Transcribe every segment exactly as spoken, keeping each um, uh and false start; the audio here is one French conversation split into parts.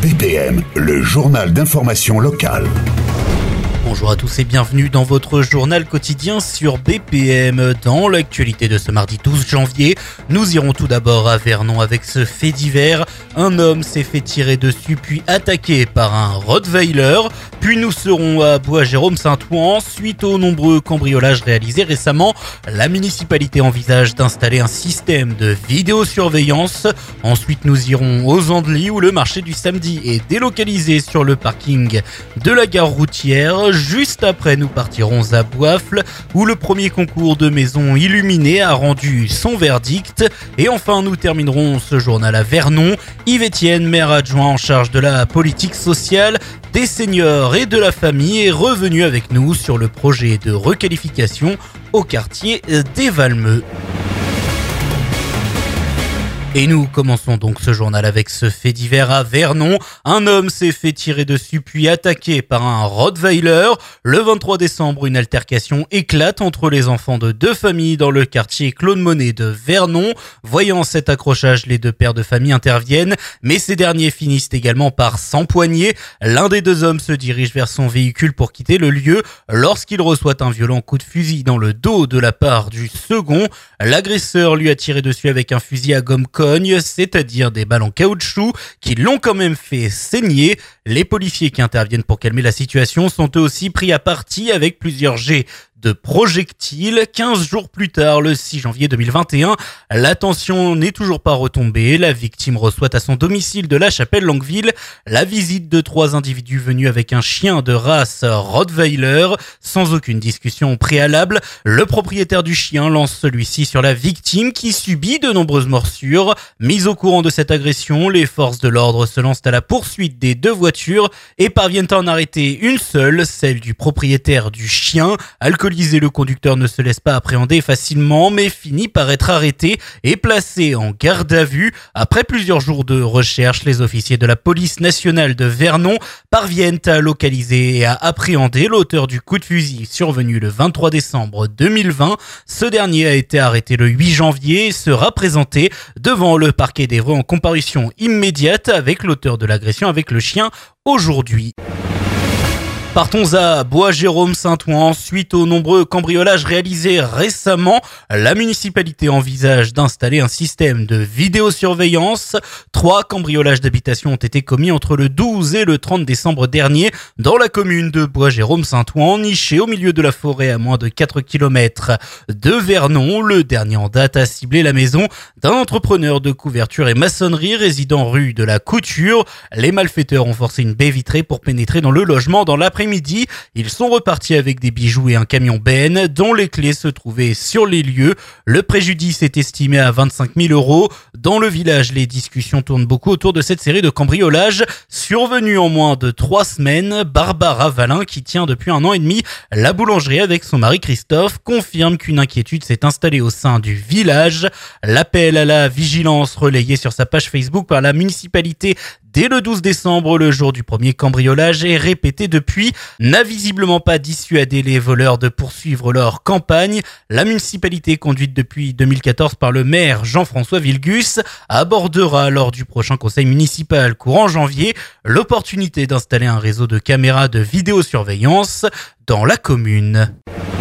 B P M, le journal d'information locale. Bonjour à tous et bienvenue dans votre journal quotidien sur B P M. Dans l'actualité de ce mardi douze janvier, nous irons tout d'abord à Vernon avec ce fait divers. Un homme s'est fait tirer dessus puis attaqué par un Rottweiler. Puis nous serons à Bois-Jérôme-Saint-Ouen. Suite aux nombreux cambriolages réalisés récemment, la municipalité envisage d'installer un système de vidéosurveillance. Ensuite nous irons aux Andelys où le marché du samedi est délocalisé sur le parking de la gare routière. Juste après, nous partirons à Boifle, où le premier concours de maisons illuminées a rendu son verdict. Et enfin, nous terminerons ce journal à Vernon. Yves Etienne, maire adjoint en charge de la politique sociale, des seniors et de la famille, est revenu avec nous sur le projet de requalification au quartier des Valmeux. Et nous commençons donc ce journal avec ce fait divers à Vernon. Un homme s'est fait tirer dessus puis attaqué par un Rottweiler. Le vingt-trois décembre, une altercation éclate entre les enfants de deux familles dans le quartier Claude Monet de Vernon. Voyant cet accrochage, les deux pères de famille interviennent, mais ces derniers finissent également par s'empoigner. L'un des deux hommes se dirige vers son véhicule pour quitter le lieu lorsqu'il reçoit un violent coup de fusil dans le dos de la part du second. L'agresseur lui a tiré dessus avec un fusil à gomme cogne, c'est-à-dire des balles en caoutchouc qui l'ont quand même fait saigner. Les policiers qui interviennent pour calmer la situation sont eux aussi pris à partie avec plusieurs jets de projectiles. quinze jours plus tard, le six janvier deux mille vingt et un, la tension n'est toujours pas retombée. La victime reçoit à son domicile de la Chapelle-Longueville la visite de trois individus venus avec un chien de race Rottweiler. Sans aucune discussion préalable, le propriétaire du chien lance celui-ci sur la victime qui subit de nombreuses morsures. Mis au courant de cette agression, les forces de l'ordre se lancent à la poursuite des deux voitures et parviennent à en arrêter une seule, celle du propriétaire du chien. Alcoolisé, le conducteur ne se laisse pas appréhender facilement, mais finit par être arrêté et placé en garde à vue. Après plusieurs jours de recherche, les officiers de la police nationale de Vernon parviennent à localiser et à appréhender l'auteur du coup de fusil survenu le vingt-trois décembre deux mille vingt. Ce dernier a été arrêté le huit janvier et sera présenté devant le parquet d'Évreux en comparution immédiate avec l'auteur de l'agression avec le chien aujourd'hui. Partons à Bois-Jérôme-Saint-Ouen. Suite aux nombreux cambriolages réalisés récemment, la municipalité envisage d'installer un système de vidéosurveillance. Trois cambriolages d'habitation ont été commis entre le douze et le trente décembre dernier dans la commune de Bois-Jérôme-Saint-Ouen, nichée au milieu de la forêt à moins de quatre kilomètres de Vernon. Le dernier en date a ciblé la maison d'un entrepreneur de couverture et maçonnerie résidant rue de la Couture. Les malfaiteurs ont forcé une baie vitrée pour pénétrer dans le logement dans l'après-midi. Midi, ils sont repartis avec des bijoux et un camion B N dont les clés se trouvaient sur les lieux. Le préjudice est estimé à vingt-cinq mille euros. Dans le village, les discussions tournent beaucoup autour de cette série de cambriolages survenus en moins de trois semaines. Barbara Valin, qui tient depuis un an et demi la boulangerie avec son mari Christophe, confirme qu'une inquiétude s'est installée au sein du village. L'appel à la vigilance relayé sur sa page Facebook par la municipalité dès le douze décembre, le jour du premier cambriolage, est répété depuis, n'a visiblement pas dissuadé les voleurs de poursuivre leur campagne. La municipalité, conduite depuis deux mille quatorze par le maire Jean-François Villegus, abordera lors du prochain conseil municipal courant janvier l'opportunité d'installer un réseau de caméras de vidéosurveillance dans la commune.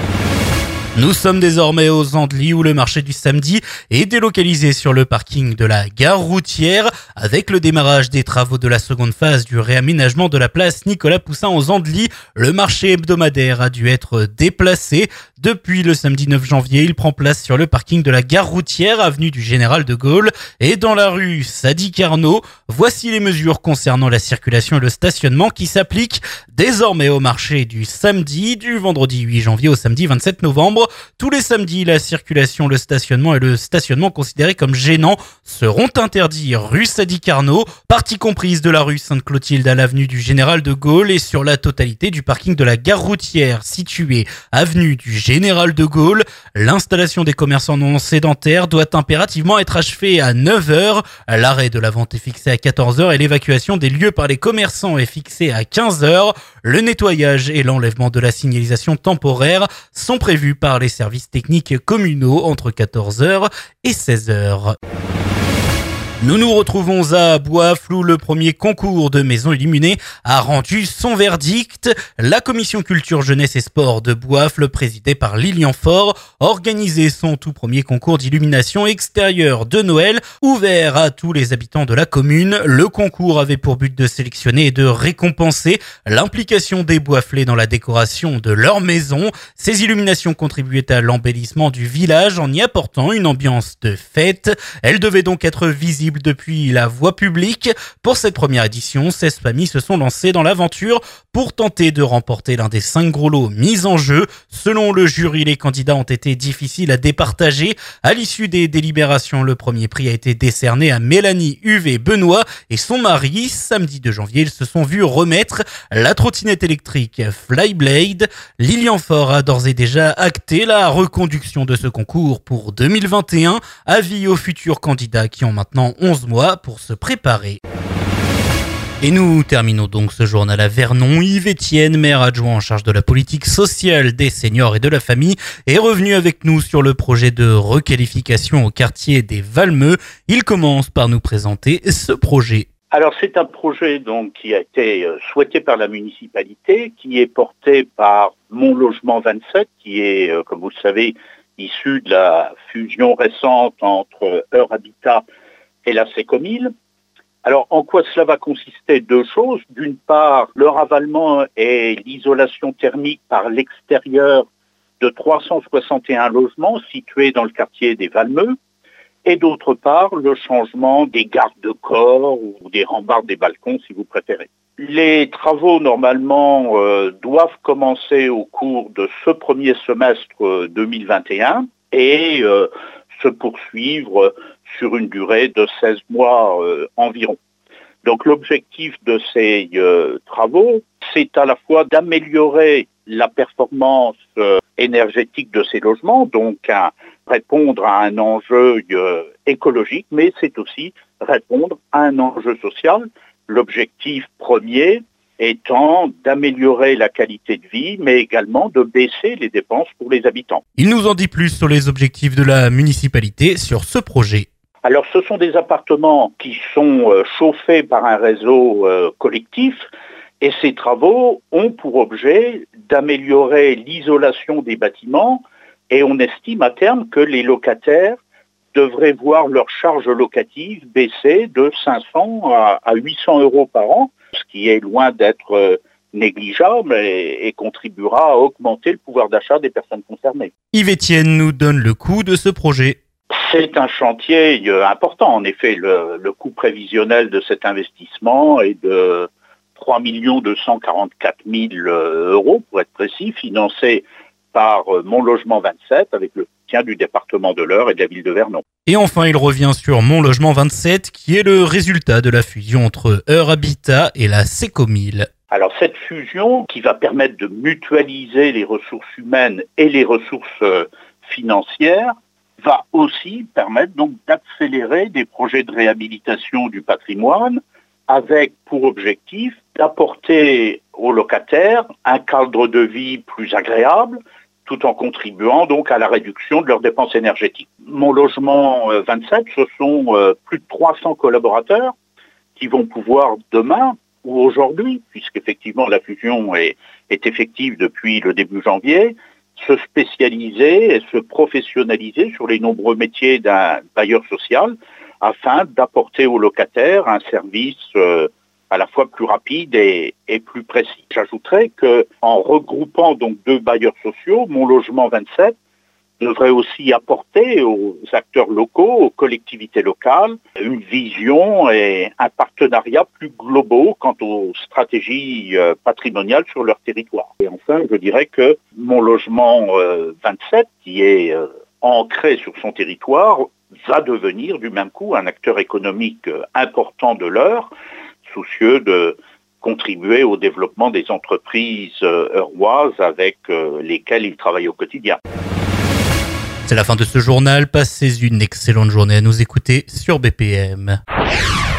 Nous sommes désormais aux Andelys où le marché du samedi est délocalisé sur le parking de la gare routière avec le démarrage des travaux de la seconde phase du réaménagement de la place Nicolas Poussin aux Andelys. Le marché hebdomadaire a dû être déplacé. Depuis le samedi neuf janvier, il prend place sur le parking de la gare routière, avenue du Général de Gaulle et dans la rue Sadi Carnot. Voici les mesures concernant la circulation et le stationnement qui s'appliquent désormais au marché du samedi, du vendredi huit janvier au samedi vingt-sept novembre. Tous les samedis, la circulation, le stationnement et le stationnement considérés comme gênants seront interdits rue Sadi Carnot, partie comprise de la rue Sainte-Clotilde à l'avenue du Général de Gaulle et sur la totalité du parking de la gare routière située avenue du Général de Gaulle. L'installation des commerçants non sédentaires doit impérativement être achevée à neuf heures. L'arrêt de la vente est fixé à quatorze heures et l'évacuation des lieux par les commerçants est fixée à quinze heures. Le nettoyage et l'enlèvement de la signalisation temporaire sont prévus par les services techniques communaux entre quatorze heures et seize heures. Nous nous retrouvons à Boifle où le premier concours de maisons illuminées a rendu son verdict. La commission culture, jeunesse et sport de Boifle, présidée par Lilian Faure, organisait son tout premier concours d'illumination extérieure de Noël, ouvert à tous les habitants de la commune. Le concours avait pour but de sélectionner et de récompenser l'implication des Boiflais dans la décoration de leur maison. Ces illuminations contribuaient à l'embellissement du village en y apportant une ambiance de fête. Elles devaient donc être visibles depuis la voie publique. Pour cette première édition, seize familles se sont lancées dans l'aventure pour tenter de remporter l'un des cinq gros lots mis en jeu. Selon le jury, les candidats ont été difficiles à départager. À l'issue des délibérations, le premier prix a été décerné à Mélanie Huvé Benoît et son mari. Samedi deux janvier, ils se sont vus remettre la trottinette électrique Flyblade. Lilian Faure a d'ores et déjà acté la reconduction de ce concours pour deux mille vingt et un. Avis aux futurs candidats qui ont maintenant onze mois pour se préparer. Et nous terminons donc ce journal à Vernon. Yves Etienne, maire adjoint en charge de la politique sociale des seniors et de la famille, est revenu avec nous sur le projet de requalification au quartier des Valmeux. Il commence par nous présenter ce projet. Alors c'est un projet donc qui a été souhaité par la municipalité, qui est porté par Mon Logement vingt-sept, qui est, comme vous le savez, issu de la fusion récente entre Heure Habitat et la Sécomil. Alors, en quoi cela va consister? Deux choses. D'une part, le ravalement et l'isolation thermique par l'extérieur de trois cent soixante et un logements situés dans le quartier des Valmeux. Et d'autre part, le changement des garde-corps ou des rambardes des balcons, si vous préférez. Les travaux, normalement, euh, doivent commencer au cours de ce premier semestre euh, deux mille vingt et un et euh, se poursuivre sur une durée de seize mois euh, environ. Donc l'objectif de ces euh, travaux, c'est à la fois d'améliorer la performance euh, énergétique de ces logements, donc à répondre à un enjeu euh, écologique, mais c'est aussi répondre à un enjeu social. L'objectif premier étant d'améliorer la qualité de vie, mais également de baisser les dépenses pour les habitants. Il nous en dit plus sur les objectifs de la municipalité sur ce projet. Alors, ce sont des appartements qui sont euh, chauffés par un réseau euh, collectif et ces travaux ont pour objet d'améliorer l'isolation des bâtiments et on estime à terme que les locataires devraient voir leur charge locative baisser de cinq cents à huit cents euros par an, ce qui est loin d'être négligeable et, et contribuera à augmenter le pouvoir d'achat des personnes concernées. Yves Etienne nous donne le coût de ce projet. C'est un chantier important. En effet, le, le coût prévisionnel de cet investissement est de trois millions deux cent quarante-quatre mille euros, pour être précis, financé par Mon Logement vingt-sept avec le soutien du département de l'Eure et de la ville de Vernon. Et enfin, il revient sur Mon Logement vingt-sept, qui est le résultat de la fusion entre Heure Habitat et la Sécomil. Alors cette fusion qui va permettre de mutualiser les ressources humaines et les ressources financières va aussi permettre donc d'accélérer des projets de réhabilitation du patrimoine avec pour objectif d'apporter aux locataires un cadre de vie plus agréable tout en contribuant donc à la réduction de leurs dépenses énergétiques. Mon Logement vingt-sept, ce sont plus de trois cents collaborateurs qui vont pouvoir demain ou aujourd'hui, puisqu'effectivement la fusion est, est effective depuis le début janvier, se spécialiser et se professionnaliser sur les nombreux métiers d'un bailleur social afin d'apporter aux locataires un service euh, à la fois plus rapide et, et plus précis. J'ajouterais qu'en regroupant donc deux bailleurs sociaux, Mon Logement vingt-sept devrait aussi apporter aux acteurs locaux, aux collectivités locales, une vision et un partenariat plus globaux quant aux stratégies patrimoniales sur leur territoire. Et enfin, je dirais que Mon Logement vingt-sept, qui est ancré sur son territoire, va devenir du même coup un acteur économique important de l'Eure, soucieux de contribuer au développement des entreprises eurroises avec lesquelles il travaille au quotidien. C'est la fin de ce journal. Passez une excellente journée à nous écouter sur B P M.